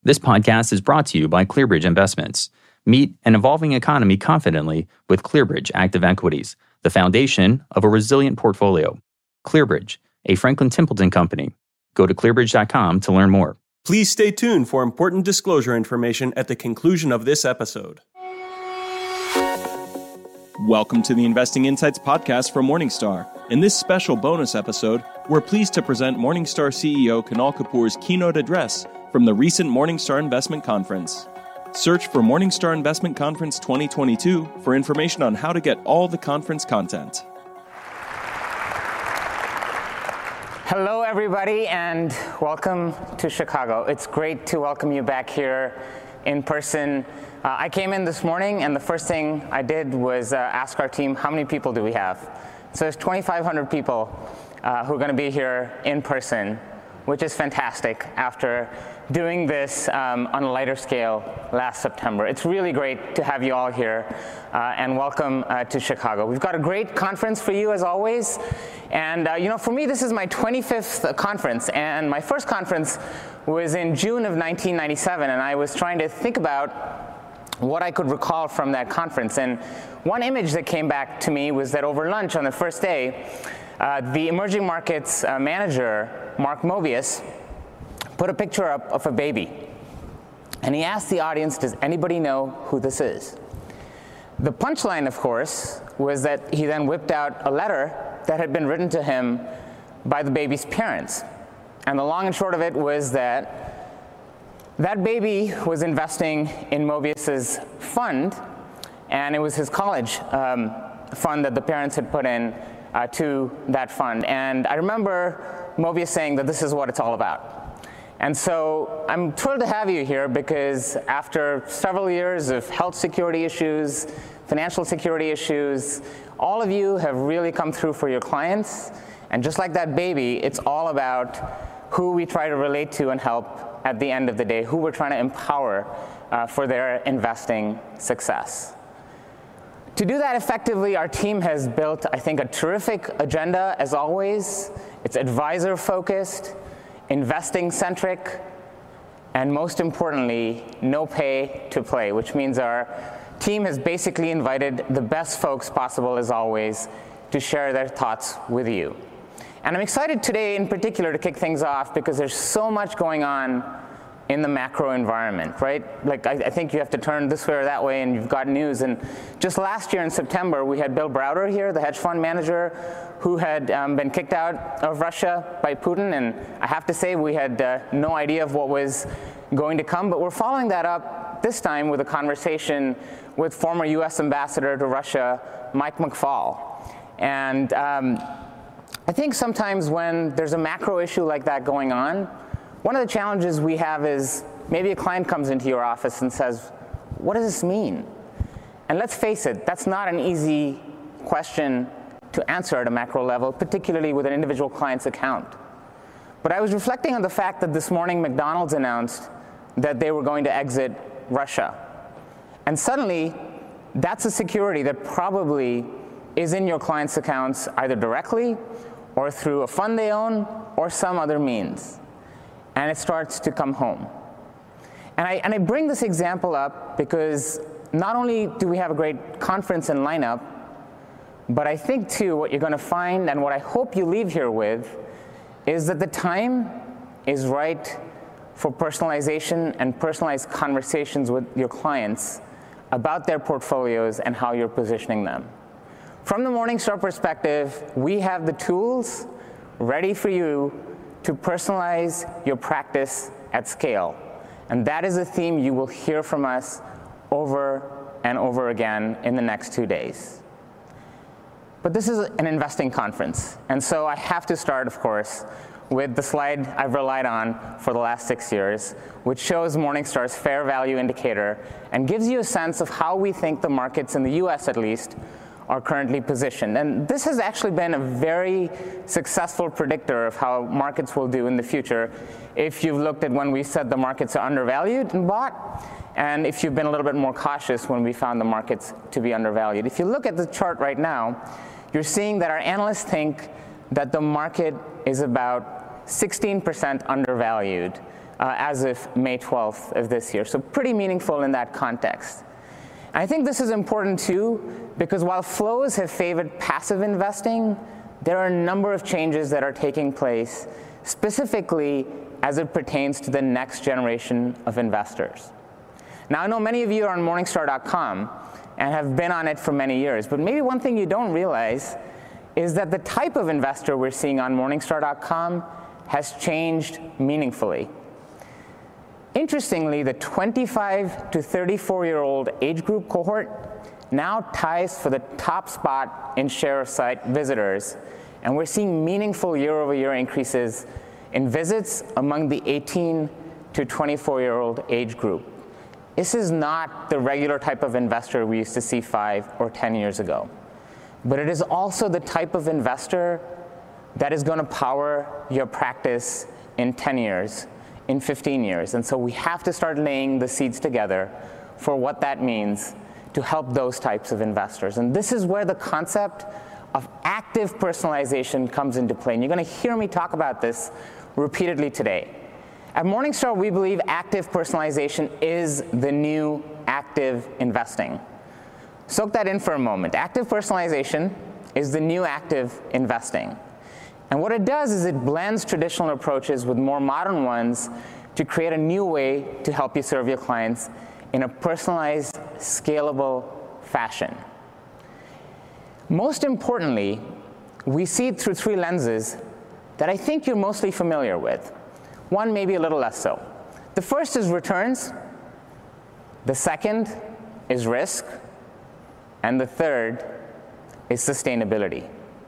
This podcast is brought to you by ClearBridge Investments. Meet an evolving economy confidently with ClearBridge Active Equities, the foundation of a resilient portfolio. ClearBridge, a Franklin Templeton company. Go to clearbridge.com to learn more. Please stay tuned for important disclosure information at the conclusion of this episode. Welcome to the Investing Insights podcast from Morningstar. In this special bonus episode, we're pleased to present Morningstar CEO Kunal Kapoor's keynote address from the recent Morningstar Investment Conference. Search for Morningstar Investment Conference 2022 for information on how to get all the conference content. Hello, everybody, and welcome to Chicago. It's great to welcome you back here in person. I came in this morning, and the first thing I did was ask our team, how many people do we have? So there's 2,500 people who are going to be here in person, which is fantastic after doing this on a lighter scale last September. It's really great to have you all here, and welcome to Chicago. We've got a great conference for you, as always. And for me, this is my 25th conference, and my first conference was in June of 1997, and I was trying to think about what I could recall from that conference. And one image that came back to me was that over lunch on the first day, the emerging markets manager, Mark Mobius, put a picture up of a baby. And he asked the audience, does anybody know who this is? The punchline, of course, was that he then whipped out a letter that had been written to him by the baby's parents. And the long and short of it was that that baby was investing in Mobius's fund, and it was his college fund that the parents had put in to that fund. And I remember Mobius saying that this is what it's all about. And so I'm thrilled to have you here because after several years of health security issues, financial security issues, all of you have really come through for your clients. And just like that baby, it's all about who we try to relate to and help at the end of the day, who we're trying to empower for their investing success. To do that effectively, our team has built, I think, a terrific agenda, as always. It's advisor-focused, investing-centric, and most importantly, no pay to play, which means our team has basically invited the best folks possible, as always, to share their thoughts with you. And I'm excited today in particular to kick things off because there's so much going on in the macro environment, right? Like I think you have to turn this way or that way and you've got news. And just last year in September, we had Bill Browder here, the hedge fund manager, who had been kicked out of Russia by Putin. And I have to say we had no idea of what was going to come, but we're following that up this time with a conversation with former US Ambassador to Russia, Mike McFaul. And I think sometimes when there's a macro issue like that going on, one of the challenges we have is maybe a client comes into your office and says, what does this mean? And let's face it, that's not an easy question to answer at a macro level, particularly with an individual client's account. But I was reflecting on the fact that this morning McDonald's announced that they were going to exit Russia. And suddenly, that's a security that probably is in your client's accounts either directly or through a fund they own or some other means. And it starts to come home. And I bring this example up because not only do we have a great conference and lineup, but I think too what you're going to find and what I hope you leave here with is that the time is right for personalization and personalized conversations with your clients about their portfolios and how you're positioning them. From the Morningstar perspective, we have the tools ready for you to personalize your practice at scale. And that is a theme you will hear from us over and over again in the next 2 days. But this is an investing conference. And so I have to start, of course, with the slide I've relied on for the last 6 years, which shows Morningstar's fair value indicator and gives you a sense of how we think the markets in the US, at least, are currently positioned. And this has actually been a very successful predictor of how markets will do in the future if you've looked at when we said the markets are undervalued and bought, and if you've been a little bit more cautious when we found the markets to be undervalued. If you look at the chart right now, you're seeing that our analysts think that the market is about 16% undervalued as of May 12th of this year. So pretty meaningful in that context. And I think this is important too, because while flows have favored passive investing, there are a number of changes that are taking place, specifically as it pertains to the next generation of investors. Now, I know many of you are on Morningstar.com and have been on it for many years, but maybe one thing you don't realize is that the type of investor we're seeing on Morningstar.com has changed meaningfully. Interestingly, the 25 to 34-year-old age group cohort now ties for the top spot in share of site visitors, and we're seeing meaningful year-over-year increases in visits among the 18 to 24-year-old age group. This is not the regular type of investor we used to see 5 or 10 years ago, but it is also the type of investor that is going to power your practice in 10 years, in 15 years. And so we have to start laying the seeds together for what that means to help those types of investors. And this is where the concept of active personalization comes into play. And you're going to hear me talk about this repeatedly today. At Morningstar, we believe active personalization is the new active investing. Soak that in for a moment. Active personalization is the new active investing. And what it does is it blends traditional approaches with more modern ones to create a new way to help you serve your clients in a personalized, scalable fashion. Most importantly, we see it through 3 lenses that I think you're mostly familiar with. One maybe a little less so. The first is returns, the second is risk, and the third is sustainability.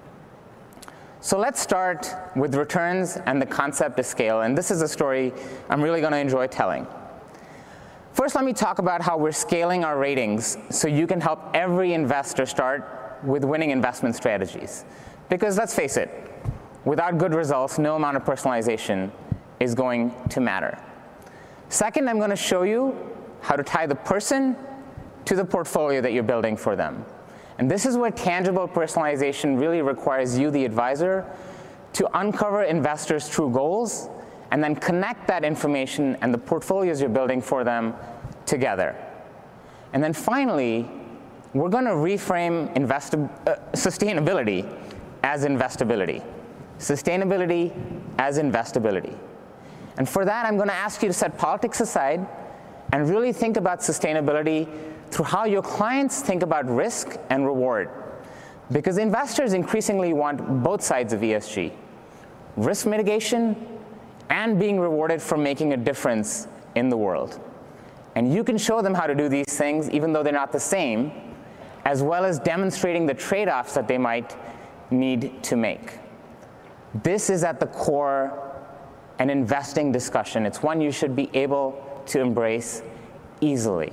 So let's start with returns and the concept of scale, and this is a story I'm really going to enjoy telling. First, let me talk about how we're scaling our ratings so you can help every investor start with winning investment strategies. Because let's face it, without good results, no amount of personalization is going to matter. Second, I'm going to show you how to tie the person to the portfolio that you're building for them. And this is where tangible personalization really requires you, the advisor, to uncover investors' true goals and then connect that information and the portfolios you're building for them together. And then finally, we're going to reframe sustainability as investability. Sustainability as investability. And for that, I'm going to ask you to set politics aside and really think about sustainability through how your clients think about risk and reward. Because investors increasingly want both sides of ESG, risk mitigation and being rewarded for making a difference in the world. And you can show them how to do these things, even though they're not the same, as well as demonstrating the trade-offs that they might need to make. This is at the core an investing discussion. It's one you should be able to embrace easily.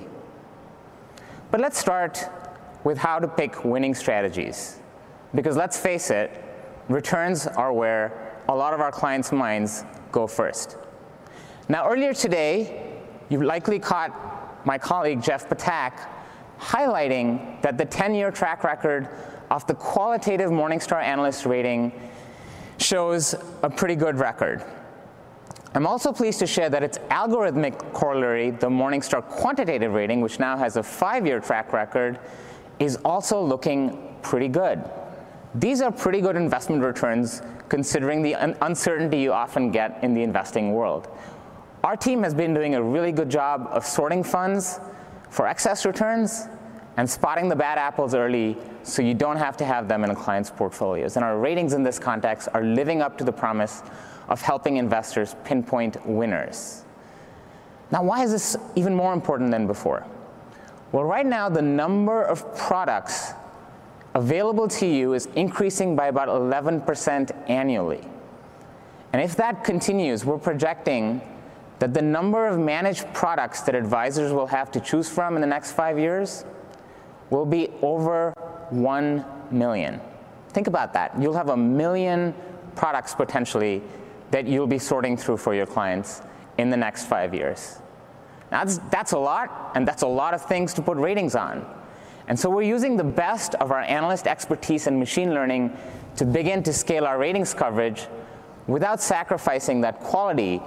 But let's start with how to pick winning strategies. Because let's face it, returns are where a lot of our clients' minds go first. Now, earlier today, you likely caught my colleague Jeff Patak highlighting that the 10-year track record of the qualitative Morningstar analyst rating shows a pretty good record. I'm also pleased to share that its algorithmic corollary, the Morningstar quantitative rating, which now has a 5-year track record, is also looking pretty good. These are pretty good investment returns considering the uncertainty you often get in the investing world. Our team has been doing a really good job of sorting funds for excess returns and spotting the bad apples early so you don't have to have them in a client's portfolios. And our ratings in this context are living up to the promise of helping investors pinpoint winners. Now, why is this even more important than before? Well, right now, the number of products available to you is increasing by about 11% annually. And if that continues, we're projecting that the number of managed products that advisors will have to choose from in the next 5 years will be over 1 million. Think about that. You'll have 1 million products potentially that you'll be sorting through for your clients in the next 5 years. Now, that's a lot, and that's a lot of things to put ratings on. And so we're using the best of our analyst expertise and machine learning to begin to scale our ratings coverage without sacrificing that quality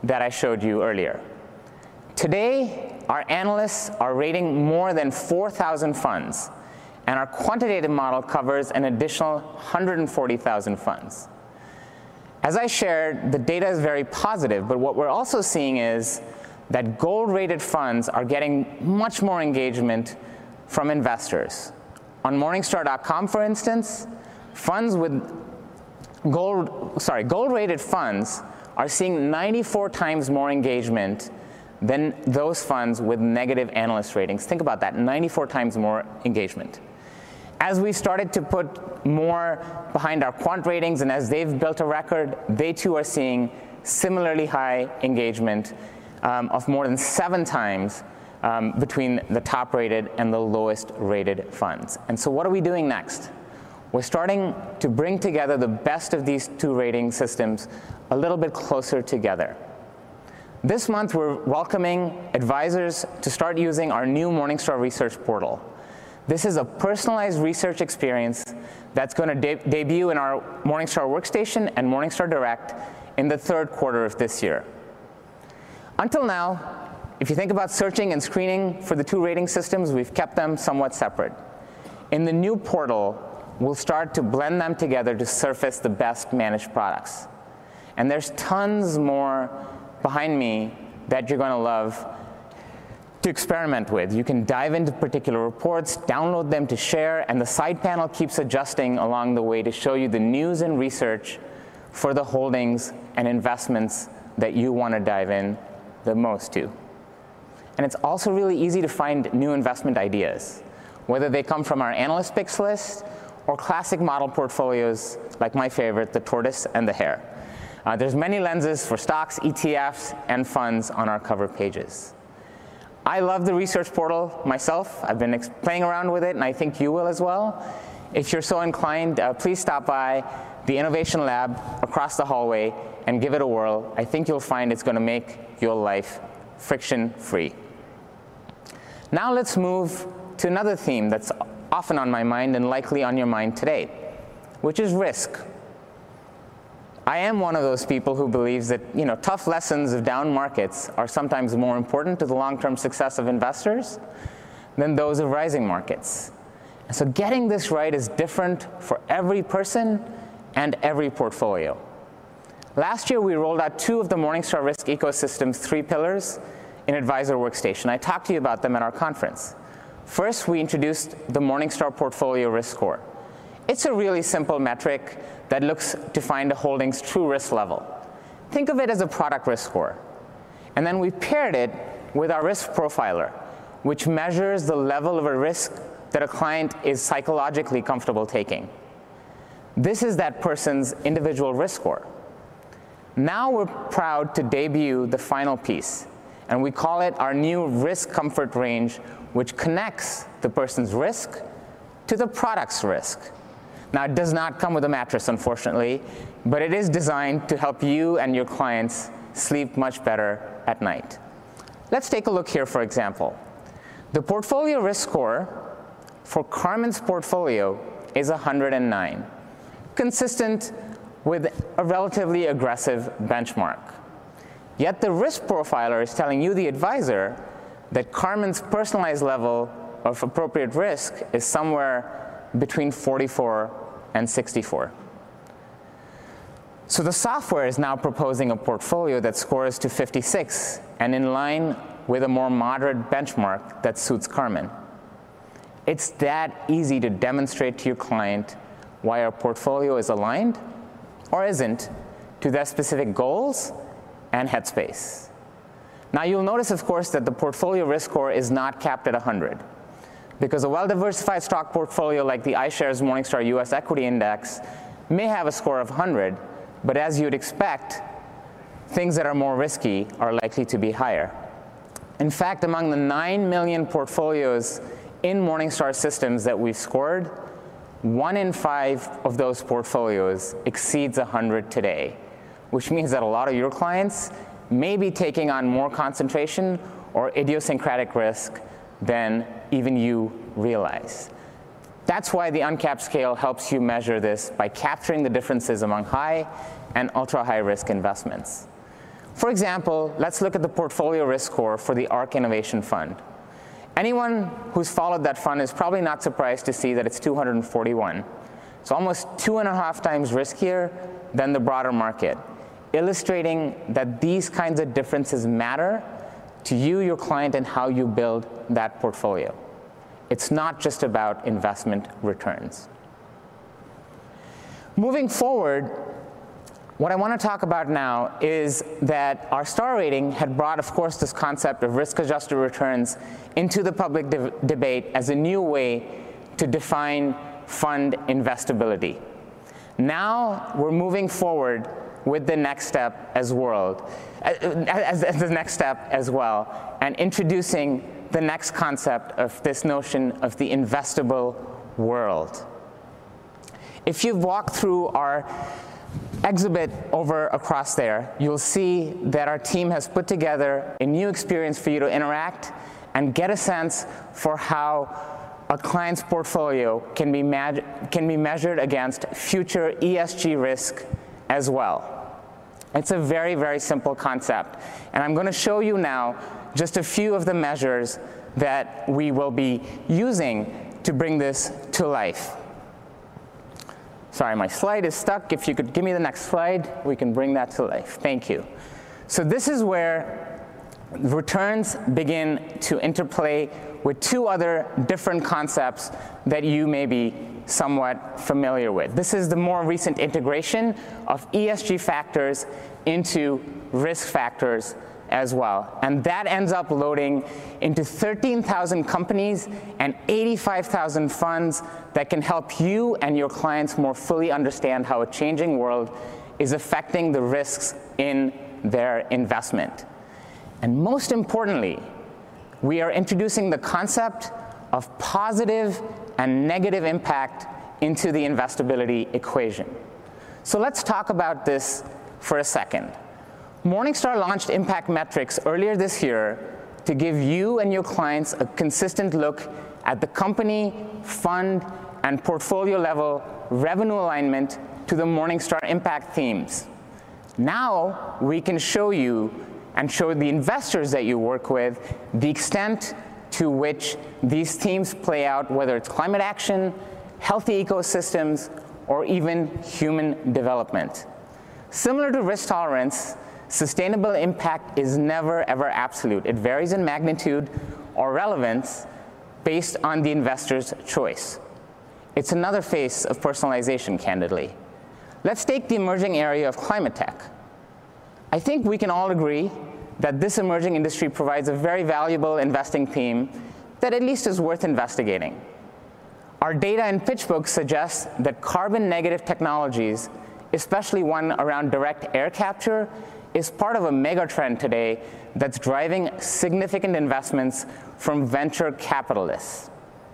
that I showed you earlier. Today, our analysts are rating more than 4,000 funds, and our quantitative model covers an additional 140,000 funds. As I shared, the data is very positive, but what we're also seeing is that gold-rated funds are getting much more engagement from investors. On Morningstar.com, for instance, gold-rated funds are seeing 94 times more engagement than those funds with negative analyst ratings. Think about that, 94 times more engagement. As we started to put more behind our quant ratings, and as they've built a record, they too are seeing similarly high engagement of more than 7 times between the top-rated and the lowest-rated funds. And so what are we doing next? We're starting to bring together the best of these two rating systems a little bit closer together. This month, we're welcoming advisors to start using our new Morningstar Research Portal. This is a personalized research experience that's going to debut in our Morningstar Workstation and Morningstar Direct in the 3rd quarter of this year. Until now, if you think about searching and screening for the two rating systems, we've kept them somewhat separate. In the new portal, we'll start to blend them together to surface the best managed products. And there's tons more behind me that you're going to love to experiment with. You can dive into particular reports, download them to share, and the side panel keeps adjusting along the way to show you the news and research for the holdings and investments that you want to dive in the most to. And it's also really easy to find new investment ideas, whether they come from our analyst picks list or classic model portfolios like my favorite, the tortoise and the hare. There's many lenses for stocks, ETFs, and funds on our cover pages. I love the research portal myself. I've been playing around with it, and I think you will as well. If you're so inclined, please stop by the Innovation Lab across the hallway and give it a whirl. I think you'll find it's going to make your life friction-free. Now let's move to another theme that's often on my mind and likely on your mind today, which is risk. I am one of those people who believes that tough lessons of down markets are sometimes more important to the long-term success of investors than those of rising markets. And so getting this right is different for every person and every portfolio. Last year, we rolled out 2 of the Morningstar Risk Ecosystem's 3 pillars in Advisor Workstation. I talked to you about them at our conference. First, we introduced the Morningstar Portfolio Risk Score. It's a really simple metric that looks to find a holding's true risk level. Think of it as a product risk score. And then we paired it with our risk profiler, which measures the level of a risk that a client is psychologically comfortable taking. This is that person's individual risk score. Now we're proud to debut the final piece, and we call it our new risk comfort range, which connects the person's risk to the product's risk. Now, it does not come with a mattress, unfortunately, but it is designed to help you and your clients sleep much better at night. Let's take a look here, for example. The portfolio risk score for Carmen's portfolio is 109, consistent with a relatively aggressive benchmark. Yet the risk profiler is telling you, the advisor, that Carmen's personalized level of appropriate risk is somewhere between 44 and 64. So the software is now proposing a portfolio that scores to 56 and in line with a more moderate benchmark that suits Carmen. It's that easy to demonstrate to your client why our portfolio is aligned or isn't to their specific goals and headspace. Now you'll notice, of course, that the portfolio risk score is not capped at 100. Because a well-diversified stock portfolio like the iShares Morningstar US Equity Index may have a score of 100, but as you'd expect, things that are more risky are likely to be higher. In fact, among the 9 million portfolios in Morningstar systems that we've scored, 1 in 5 of those portfolios exceeds 100 today, which means that a lot of your clients may be taking on more concentration or idiosyncratic risk than even you realize. That's why the uncapped scale helps you measure this by capturing the differences among high and ultra-high risk investments. For example, let's look at the portfolio risk score for the ARK Innovation Fund. Anyone who's followed that fund is probably not surprised to see that it's 241. It's almost 2.5 times riskier than the broader market, illustrating that these kinds of differences matter to you, your client, and how you build that portfolio. It's not just about investment returns. Moving forward, what I want to talk about now is that our star rating had brought, of course, this concept of risk-adjusted returns into the public debate as a new way to define fund investability. Now we're moving forward with the next step as well, and introducing the next concept of this notion of the investable world. If you've walked through our exhibit over across there, you'll see that our team has put together a new experience for you to interact and get a sense for how a client's portfolio can be measured against future ESG risk as well. It's a very, very simple concept. And I'm going to show you now just a few of the measures that we will be using to bring this to life. Sorry, my slide is stuck. If you could give me the next slide, we can bring that to life. Thank you. So this is where returns begin to interplay with two other different concepts that you may be somewhat familiar with. This is the more recent integration of ESG factors into risk factors as well. And that ends up loading into 13,000 companies and 85,000 funds that can help you and your clients more fully understand how a changing world is affecting the risks in their investment. And most importantly, we are introducing the concept of positive and negative impact into the investability equation. So let's talk about this for a second. Morningstar launched Impact Metrics earlier this year to give you and your clients a consistent look at the company, fund, and portfolio level revenue alignment to the Morningstar Impact themes. Now we can show you and show the investors that you work with the extent to which these themes play out, whether it's climate action, healthy ecosystems, or even human development. Similar to risk tolerance, sustainable impact is never, ever absolute. It varies in magnitude or relevance based on the investor's choice. It's another face of personalization, candidly. Let's take the emerging area of climate tech. I think we can all agree that this emerging industry provides a very valuable investing theme that at least is worth investigating. Our data and pitch book suggests that carbon negative technologies, especially one around direct air capture, is part of a mega trend today that's driving significant investments from venture capitalists.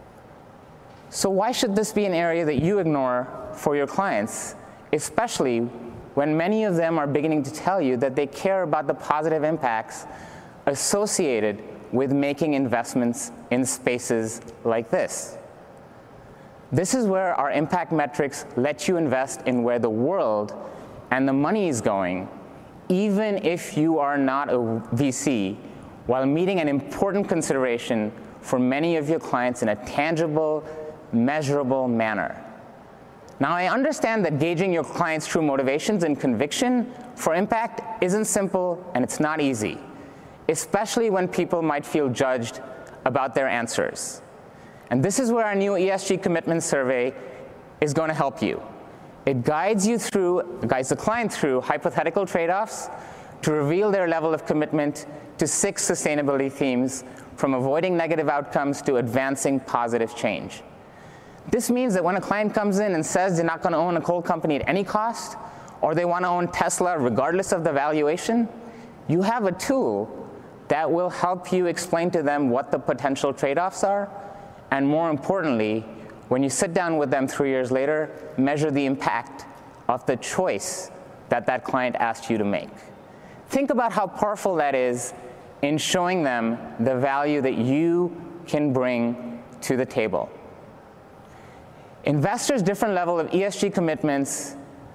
So why should this be an area that you ignore for your clients, especially when many of them are beginning to tell you that they care about the positive impacts associated with making investments in spaces like this? This is where our impact metrics let you invest in where the world and the money is going, even if you are not a VC, while meeting an important consideration for many of your clients in a tangible, measurable manner. Now, I understand that gauging your clients' true motivations and conviction for impact isn't simple and it's not easy, especially when people might feel judged about their answers. And this is where our new ESG commitment survey is going to help you. It guides the client through hypothetical trade-offs to reveal their level of commitment to 6 sustainability themes, from avoiding negative outcomes to advancing positive change. This means that when a client comes in and says they're not going to own a coal company at any cost, or they want to own Tesla regardless of the valuation, you have a tool that will help you explain to them what the potential trade-offs are, and more importantly, when you sit down with them 3 years later, measure the impact of the choice that that client asked you to make. Think about how powerful that is in showing them the value that you can bring to the table. Investors' different level of ESG commitments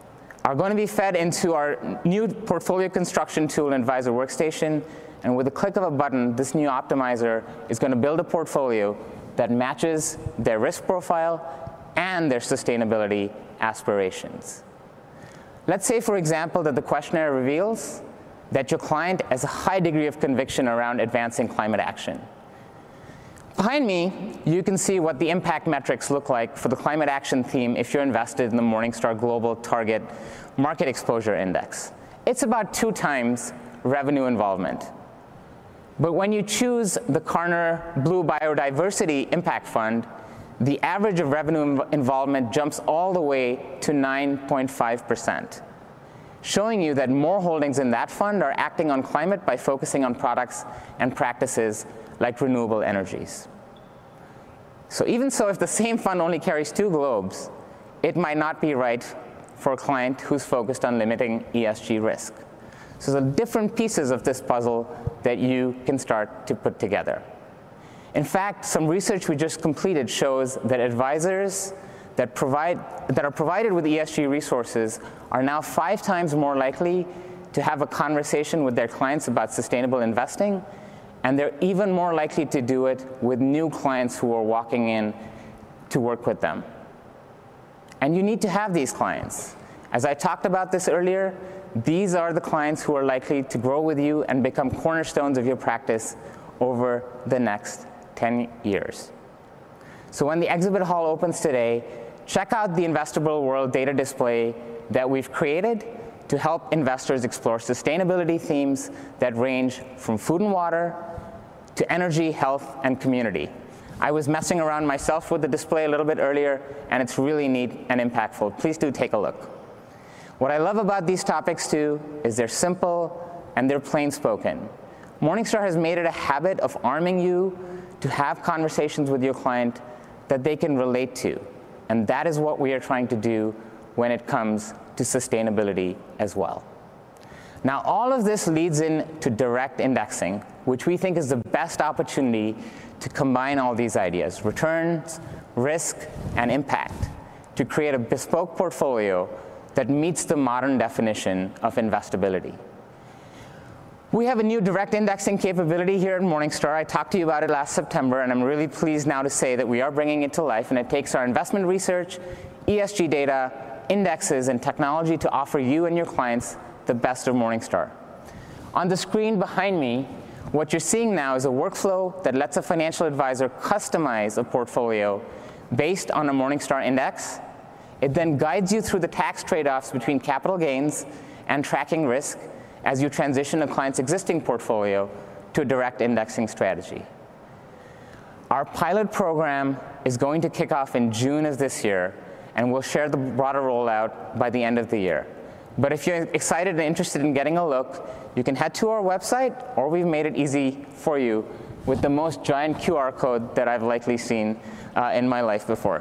are going to be fed into our new portfolio construction tool in Advisor Workstation, and with a click of a button, this new optimizer is going to build a portfolio that matches their risk profile and their sustainability aspirations. Let's say, for example, that the questionnaire reveals that your client has a high degree of conviction around advancing climate action. Behind me, you can see what the impact metrics look like for the climate action theme if you're invested in the Morningstar Global Target Market Exposure Index. It's about 2 times revenue involvement. But when you choose the Carner Blue Biodiversity Impact Fund, the average of revenue involvement jumps all the way to 9.5%, showing you that more holdings in that fund are acting on climate by focusing on products and practices like renewable energies. So even so, if the same fund only carries 2 globes, it might not be right for a client who's focused on limiting ESG risk. So there are different pieces of this puzzle that you can start to put together. In fact, some research we just completed shows that advisors that are provided with ESG resources are now 5 times more likely to have a conversation with their clients about sustainable investing, and they're even more likely to do it with new clients who are walking in to work with them. And you need to have these clients. As I talked about this earlier, these are the clients who are likely to grow with you and become cornerstones of your practice over the next 10 years. So when the exhibit hall opens today, check out the Investable World data display that we've created to help investors explore sustainability themes that range from food and water to energy, health, and community. I was messing around myself with the display a little bit earlier, and it's really neat and impactful. Please do take a look. What I love about these topics, too, is they're simple and they're plain spoken. Morningstar has made it a habit of arming you to have conversations with your client that they can relate to. And that is what we are trying to do when it comes to sustainability as well. Now, all of this leads into direct indexing, which we think is the best opportunity to combine all these ideas, returns, risk, and impact, to create a bespoke portfolio that meets the modern definition of investability. We have a new direct indexing capability here at Morningstar. I talked to you about it last September, and I'm really pleased now to say that we are bringing it to life, and it takes our investment research, ESG data, indexes, and technology to offer you and your clients the best of Morningstar. On the screen behind me, what you're seeing now is a workflow that lets a financial advisor customize a portfolio based on a Morningstar index. It then guides you through the tax trade-offs between capital gains and tracking risk as you transition a client's existing portfolio to a direct indexing strategy. Our pilot program is going to kick off in June of this year, and we'll share the broader rollout by the end of the year. But if you're excited and interested in getting a look, you can head to our website, or we've made it easy for you with the most giant QR code that I've likely seen in my life before.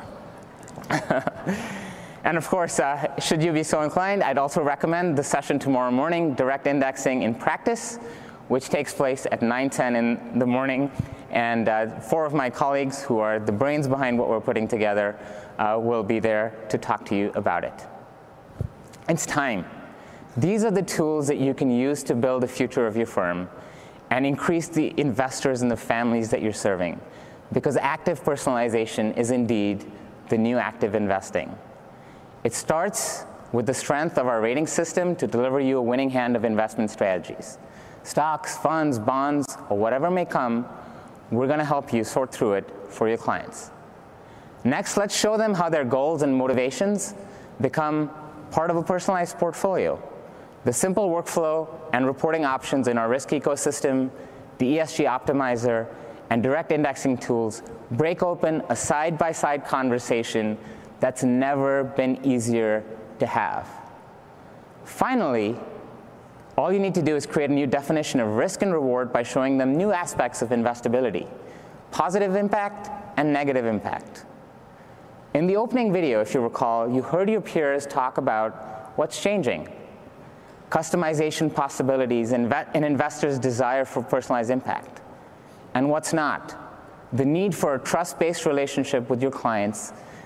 And of course, should you be so inclined, I'd also recommend the session tomorrow morning, Direct Indexing in Practice, which takes place at 9:10 in the morning. And 4 of my colleagues, who are the brains behind what we're putting together, will be there to talk to you about it. It's time. These are the tools that you can use to build the future of your firm and increase the investors and the families that you're serving, because active personalization is indeed the new active investing. It starts with the strength of our rating system to deliver you a winning hand of investment strategies. Stocks, funds, bonds, or whatever may come, we're going to help you sort through it for your clients. Next, let's show them how their goals and motivations become part of a personalized portfolio. The simple workflow and reporting options in our risk ecosystem, the ESG optimizer, and direct indexing tools break open a side-by-side conversation that's never been easier to have. Finally, all you need to do is create a new definition of risk and reward by showing them new aspects of investability, positive impact and negative impact. In the opening video, if you recall, you heard your peers talk about what's changing, customization possibilities, and investors' desire for personalized impact, and what's not, the need for a trust-based relationship with your clients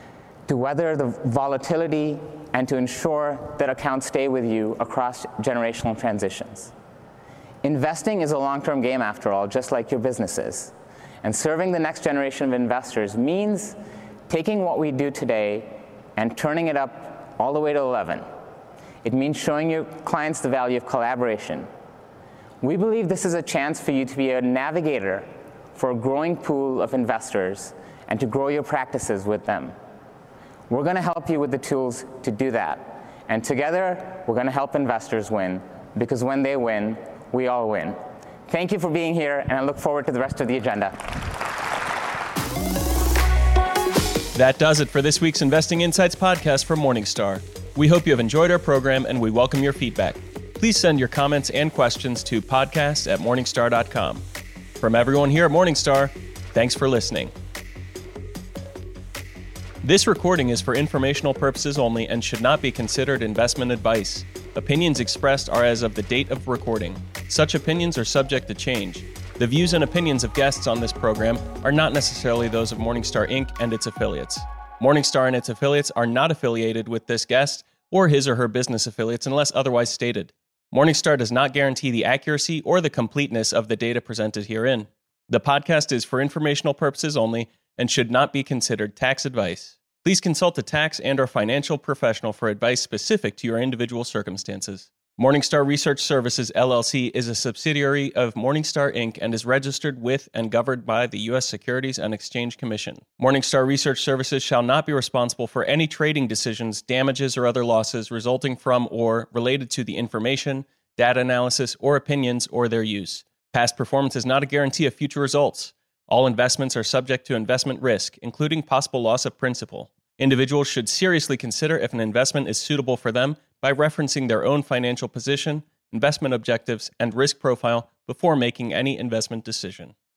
to weather the volatility, and to ensure that accounts stay with you across generational transitions. Investing is a long-term game after all, just like your business is. And serving the next generation of investors means taking what we do today and turning it up all the way to 11. It means showing your clients the value of collaboration. We believe this is a chance for you to be a navigator for a growing pool of investors and to grow your practices with them. We're going to help you with the tools to do that. And together, we're going to help investors win, because when they win, we all win. Thank you for being here, and I look forward to the rest of the agenda. That does it for this week's Investing Insights podcast from Morningstar. We hope you have enjoyed our program, and we welcome your feedback. Please send your comments and questions to podcast@morningstar.com. From everyone here at Morningstar, thanks for listening. This recording is for informational purposes only and should not be considered investment advice. Opinions expressed are as of the date of recording. Such opinions are subject to change. The views and opinions of guests on this program are not necessarily those of Morningstar Inc. and its affiliates. Morningstar and its affiliates are not affiliated with this guest or his or her business affiliates unless otherwise stated. Morningstar does not guarantee the accuracy or the completeness of the data presented herein. The podcast is for informational purposes only and should not be considered tax advice. Please consult a tax and/or financial professional for advice specific to your individual circumstances. Morningstar Research Services, LLC is a subsidiary of Morningstar Inc. and is registered with and governed by the U.S. Securities and Exchange Commission. Morningstar Research Services shall not be responsible for any trading decisions, damages, or other losses resulting from or related to the information, data analysis, or opinions or their use. Past performance is not a guarantee of future results. All investments are subject to investment risk, including possible loss of principal. Individuals should seriously consider if an investment is suitable for them by referencing their own financial position, investment objectives, and risk profile before making any investment decision.